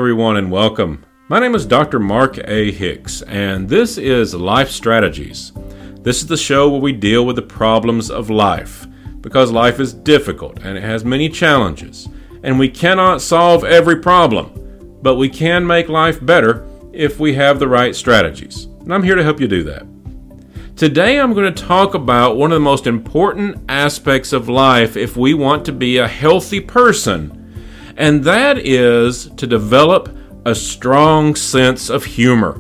everyone, and welcome. My name is Dr. Mark A. Hicks, and this is Life Strategies. This is the show where we deal with the problems of life, because life is difficult and it has many challenges, and we cannot solve every problem, but we can make life better if we have the right strategies, and I'm here to help you do that. Today I'm going to talk about one of the most important aspects of life if we want to be a healthy person, and that is to develop a strong sense of humor.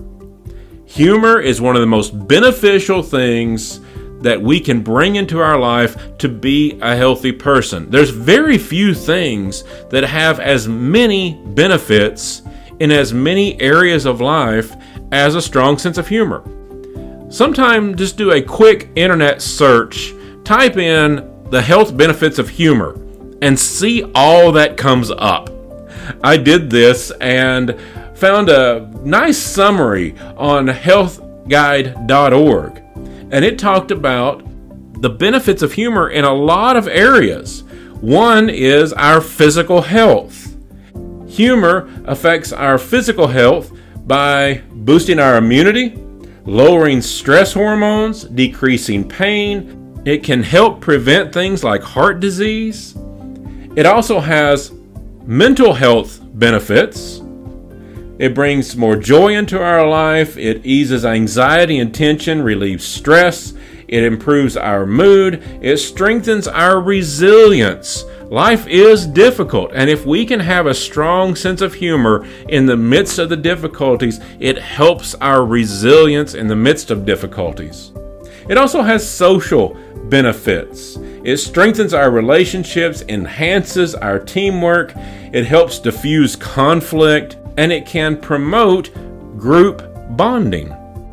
Humor is one of the most beneficial things that we can bring into our life to be a healthy person. There's very few things that have as many benefits in as many areas of life as a strong sense of humor. Sometime just do a quick internet search, type in the health benefits of humor, and see all that comes up. I did this and found a nice summary on healthguide.org, and it talked about the benefits of humor in a lot of areas. One is our physical health. Humor affects our physical health by boosting our immunity, lowering stress hormones, decreasing pain. It can help prevent things like heart disease. It also has mental health benefits. It brings more joy into our life. It eases anxiety and tension, relieves stress. It improves our mood. It strengthens our resilience. Life is difficult, and if we can have a strong sense of humor in the midst of the difficulties, it helps our resilience in the midst of difficulties. It also has social benefits. It strengthens our relationships, enhances our teamwork, it helps diffuse conflict, and it can promote group bonding.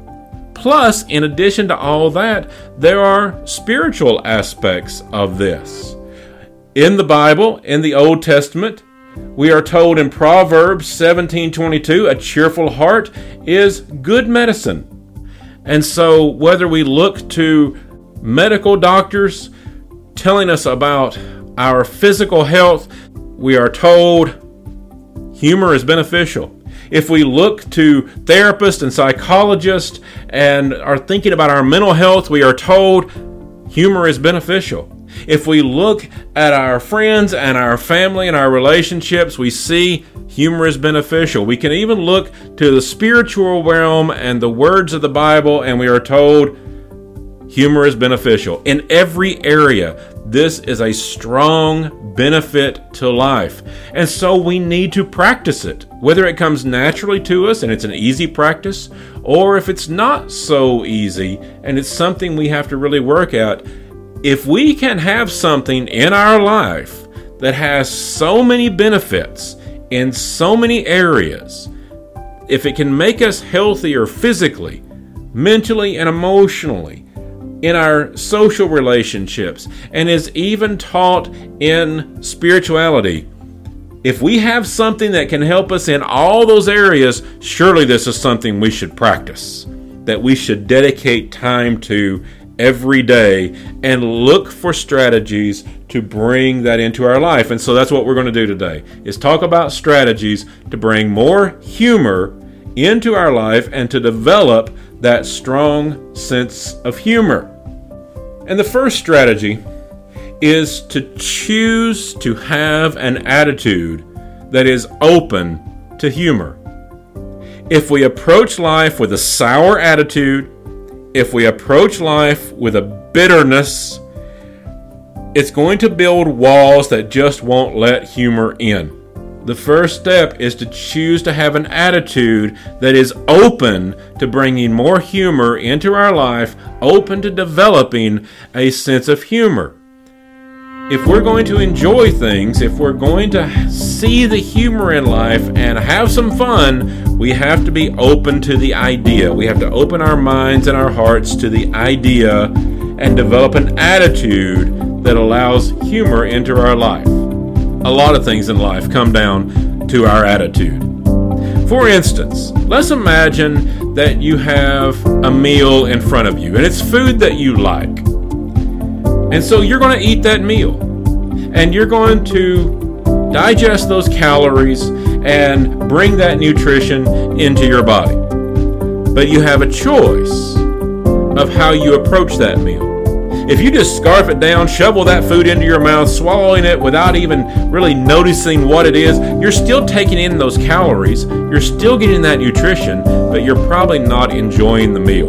Plus, in addition to all that, there are spiritual aspects of this. In the Bible, in the Old Testament, we are told in Proverbs 17:22, a cheerful heart is good medicine. And so whether we look to medical doctors telling us about our physical health, we are told humor is beneficial. If we look to therapists and psychologists and are thinking about our mental health, we are told humor is beneficial. If we look at our friends and our family and our relationships, we see humor is beneficial. We can even look to the spiritual realm and the words of the Bible, and we are told humor is beneficial. In every area, this is a strong benefit to life. And so we need to practice it, whether it comes naturally to us and it's an easy practice, or if it's not so easy and it's something we have to really work at. If we can have something in our life that has so many benefits in so many areas, if it can make us healthier physically, mentally, and emotionally, in our social relationships, and is even taught in spirituality, if we have something that can help us in all those areas, surely this is something we should practice, that we should dedicate time to every day and look for strategies to bring that into our life. And so that's what we're going to do today, is talk about strategies to bring more humor into our life and to develop that strong sense of humor. And the first strategy is to choose to have an attitude that is open to humor. If we approach life with a sour attitude, if we approach life with a bitterness, it's going to build walls that just won't let humor in. The first step is to choose to have an attitude that is open to bringing more humor into our life, open to developing a sense of humor. If we're going to enjoy things, if we're going to see the humor in life and have some fun, we have to be open to the idea. We have to open our minds and our hearts to the idea and develop an attitude that allows humor into our life. A lot of things in life come down to our attitude. For instance, let's imagine that you have a meal in front of you, and it's food that you like. And so you're going to eat that meal, and you're going to digest those calories, and bring that nutrition into your body. But you have a choice of how you approach that meal. If you just scarf it down, shovel that food into your mouth, swallowing it without even really noticing what it is, you're still taking in those calories, you're still getting that nutrition, but you're probably not enjoying the meal.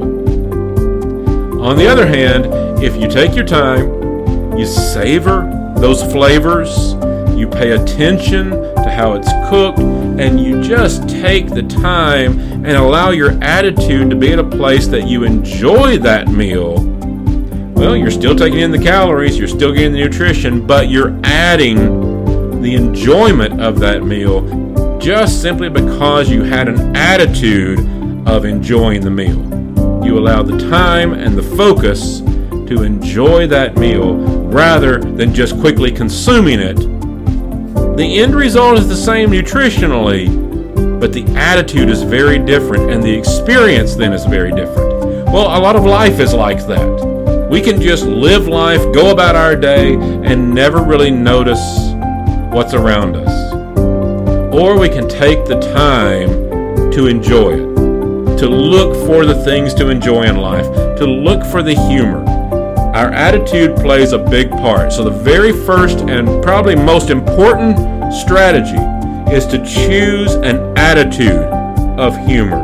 On the other hand, if you take your time, you savor those flavors, you pay attention to how it's cooked, and you just take the time and allow your attitude to be at a place that you enjoy that meal, well, you're still taking in the calories, you're still getting the nutrition, but you're adding the enjoyment of that meal just simply because you had an attitude of enjoying the meal. You allow the time and the focus to enjoy that meal rather than just quickly consuming it. The end result is the same nutritionally, but the attitude is very different and the experience then is very different. Well, a lot of life is like that. We can just live life, go about our day, and never really notice what's around us. Or we can take the time to enjoy it, to look for the things to enjoy in life, to look for the humor. Our attitude plays a big part. So the very first and probably most important strategy is to choose an attitude of humor.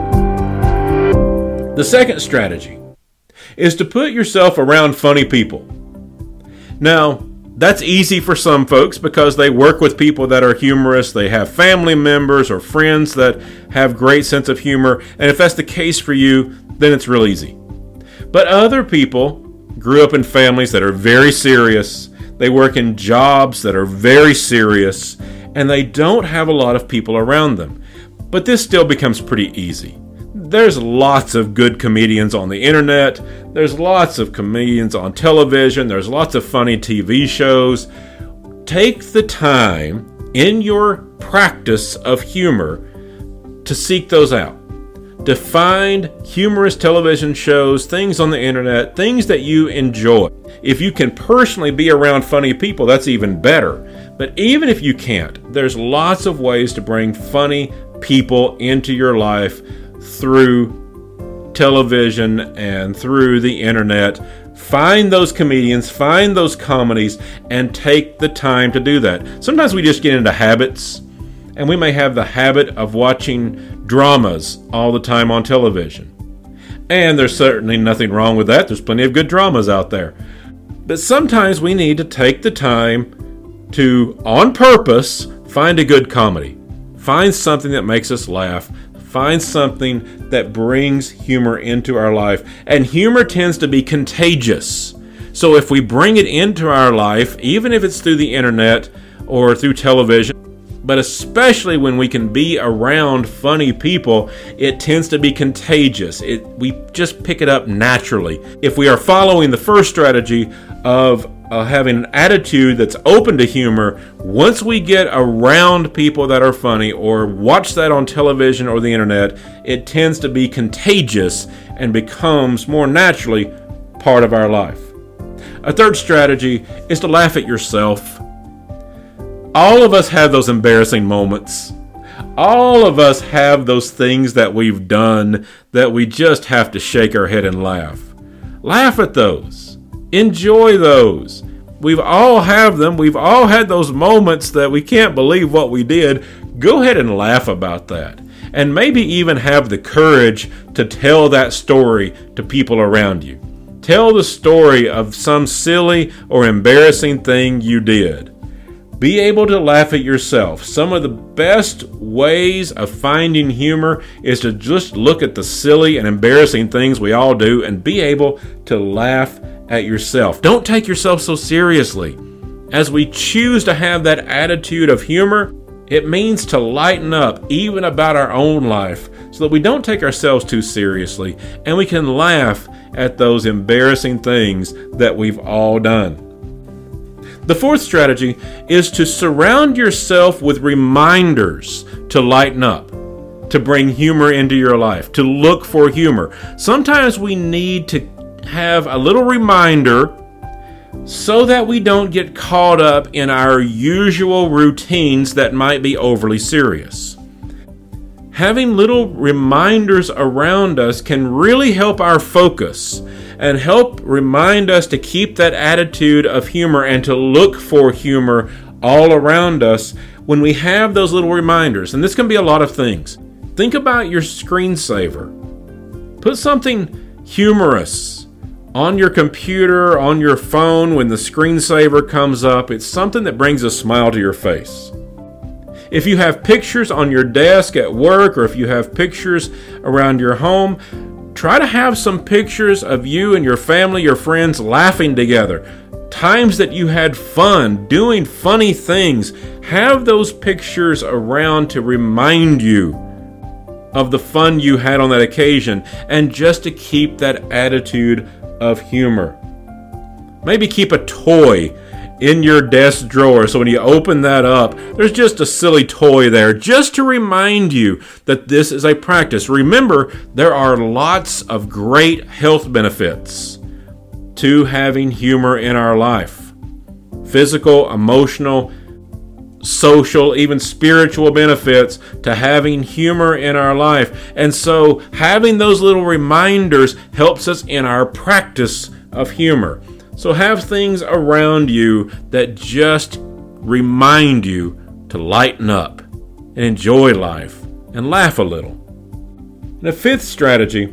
The second strategy is to put yourself around funny people. Now, that's easy for some folks because they work with people that are humorous, they have family members or friends that have great sense of humor, and if that's the case for you, then it's real easy. But other people grew up in families that are very serious, they work in jobs that are very serious, and they don't have a lot of people around them. But this still becomes pretty easy. There's lots of good comedians on the internet. There's lots of comedians on television. There's lots of funny TV shows. Take the time in your practice of humor to seek those out. To find humorous television shows, things on the internet, things that you enjoy. If you can personally be around funny people, that's even better. But even if you can't, there's lots of ways to bring funny people into your life through television and through the internet. Find those comedians, find those comedies, and take the time to do that. Sometimes we just get into habits, and we may have the habit of watching dramas all the time on television. And there's certainly nothing wrong with that. There's plenty of good dramas out there. But sometimes we need to take the time to, on purpose, find a good comedy. Find something that makes us laugh. Find something that brings humor into our life. And humor tends to be contagious. So if we bring it into our life, even if it's through the internet or through television, but especially when we can be around funny people, it tends to be contagious. We just pick it up naturally. If we are following the first strategy of having an attitude that's open to humor, once we get around people that are funny or watch that on television or the internet, it tends to be contagious and becomes more naturally part of our life. A third strategy is to laugh at yourself. All of us have those embarrassing moments. All of us have those things that we've done that we just have to shake our head and laugh. Laugh at those. Enjoy those. We've all have them. We've all had those moments that we can't believe what we did. Go ahead and laugh about that. And maybe even have the courage to tell that story to people around you. Tell the story of some silly or embarrassing thing you did. Be able to laugh at yourself. Some of the best ways of finding humor is to just look at the silly and embarrassing things we all do and be able to laugh at yourself. Don't take yourself so seriously. As we choose to have that attitude of humor, it means to lighten up even about our own life so that we don't take ourselves too seriously and we can laugh at those embarrassing things that we've all done. The fourth strategy is to surround yourself with reminders to lighten up, to bring humor into your life, to look for humor. Sometimes we need to have a little reminder so that we don't get caught up in our usual routines that might be overly serious. Having little reminders around us can really help our focus and help remind us to keep that attitude of humor and to look for humor all around us when we have those little reminders. And this can be a lot of things. Think about your screensaver. Put something humorous on your computer, on your phone when the screensaver comes up. It's something that brings a smile to your face. If you have pictures on your desk at work, or if you have pictures around your home, try to have some pictures of you and your family, your friends laughing together. Times that you had fun, doing funny things. Have those pictures around to remind you of the fun you had on that occasion, and just to keep that attitude of humor. Maybe keep a toy in your desk drawer, so when you open that up, there's just a silly toy there, just to remind you that this is a practice. Remember, there are lots of great health benefits to having humor in our life. Physical, emotional, social, even spiritual benefits to having humor in our life. And so having those little reminders helps us in our practice of humor. So have things around you that just remind you to lighten up and enjoy life and laugh a little. And the fifth strategy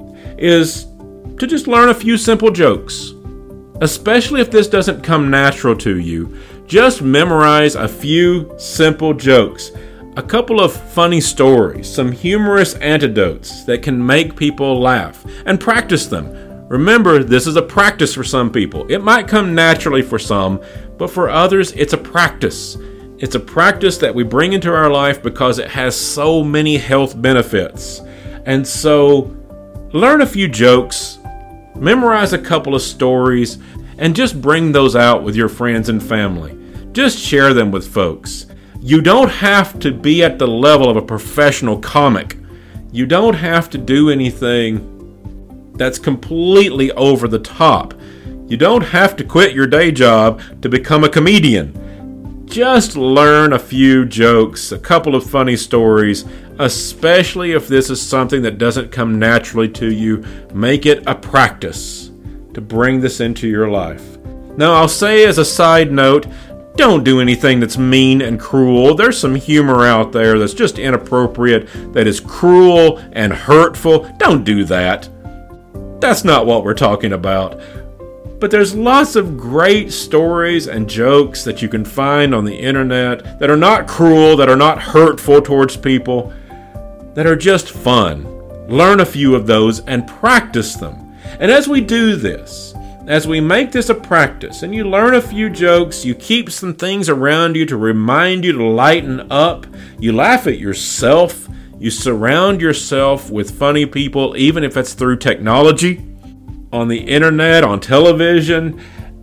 is to just learn a few simple jokes. Especially if this doesn't come natural to you, just memorize a few simple jokes, a couple of funny stories, some humorous anecdotes that can make people laugh, and practice them. Remember, this is a practice for some people. It might come naturally for some, but for others, it's a practice. It's a practice that we bring into our life because it has so many health benefits. And so, learn a few jokes, memorize a couple of stories, and just bring those out with your friends and family. Just share them with folks. You don't have to be at the level of a professional comic. You don't have to do anything that's completely over the top. You don't have to quit your day job to become a comedian. Just learn a few jokes, a couple of funny stories, especially if this is something that doesn't come naturally to you. Make it a practice to bring this into your life. Now, I'll say as a side note, don't do anything that's mean and cruel. There's some humor out there that's just inappropriate, that is cruel and hurtful. Don't do that. That's not what we're talking about. But there's lots of great stories and jokes that you can find on the internet that are not cruel, that are not hurtful towards people, that are just fun. Learn a few of those and practice them. And as we do this, as we make this a practice, and you learn a few jokes, you keep some things around you to remind you to lighten up, you laugh at yourself, you surround yourself with funny people, even if it's through technology, on the internet, on television.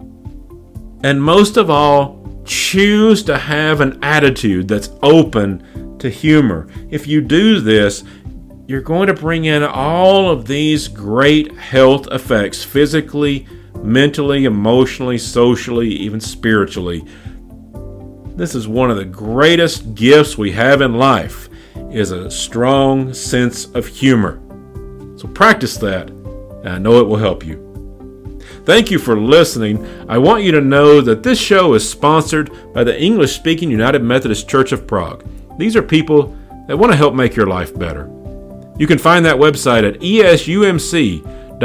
And most of all, choose to have an attitude that's open to humor. If you do this, you're going to bring in all of these great health effects, physically, mentally, emotionally, socially, even spiritually. This is one of the greatest gifts we have in life, is a strong sense of humor. So practice that, and I know it will help you. Thank you for listening. I want you to know that this show is sponsored by the English-speaking United Methodist Church of Prague. These are people that want to help make your life better. You can find that website at esumc.cz.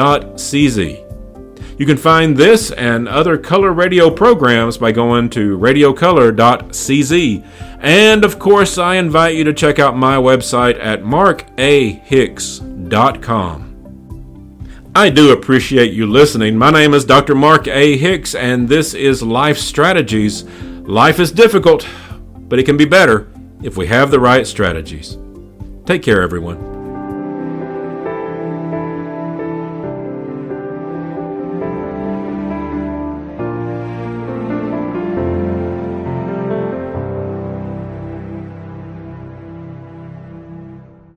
You can find this and other color radio programs by going to radiocolor.cz. And of course, I invite you to check out my website at markahicks.com. I do appreciate you listening. My name is Dr. Mark A. Hicks, and this is Life Strategies. Life is difficult, but it can be better if we have the right strategies. Take care, everyone.